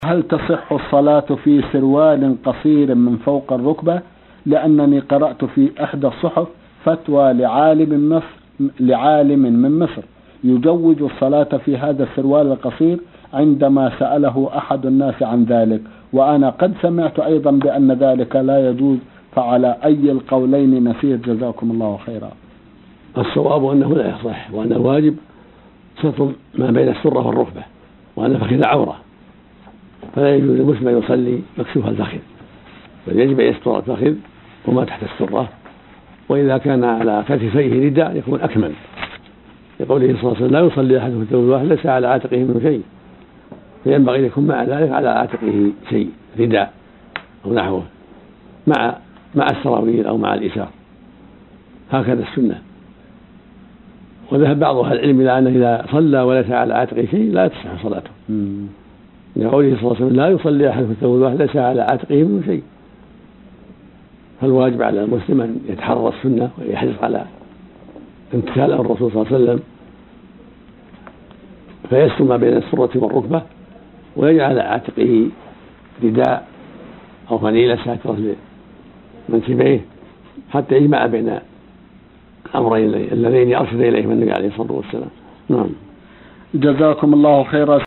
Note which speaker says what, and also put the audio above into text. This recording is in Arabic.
Speaker 1: هل تصح الصلاة في سروال قصير من فوق الركبة؟ لأنني قرأت في إحدى الصحف فتوى لعالم من مصر يجوز الصلاة في هذا السروال القصير عندما سأله أحد الناس عن ذلك، وأنا قد سمعت أيضا بأن ذلك لا يجوز، فعلى أي القولين نسير؟ جزاكم الله خيرا.
Speaker 2: الصواب أنه لا يصح، وأن الواجب ستر ما بين السرة والركبة، وأن الفخذ عورة، فلا يجوز للمسلم أن يصلي مكشوف الفخذ، بل يجب أن يستر الفخذ وما تحت السرة، وإذا كان على كتفيه رداء يكون أكمل، لقوله صلى الله عليه وسلم: لا يصلي أحدكم في الثوب الواحد ليس على عاتقه منه شيء، فينبغي أن يكون مع ذلك على عاتقه شيء، رداء أو نحوه، مع السراويل أو مع الإزار، هكذا السنة. وذهب بعض أهل العلم إلى أنه إذا صلى وليس على عاتقه شيء لا تصح صلاته، لقوله صلى الله عليه وسلم: لا يصلي أحدكم في الثوب الواحد ليس على عاتقه منه شيء. فالواجب على المسلم أن يتحرى السنة ويحرص على امتثال الرسول صلى الله عليه وسلم، فيستر ما بين السرة والركبة، ويجعل على عاتقه رداء أو فنيلة ساترة لمنكبيه، حتى يجمع بين الأمرين اللذين أرشد إليهما النبي عليه الصلاة والسلام. نعم.
Speaker 1: جزاكم الله خيرا.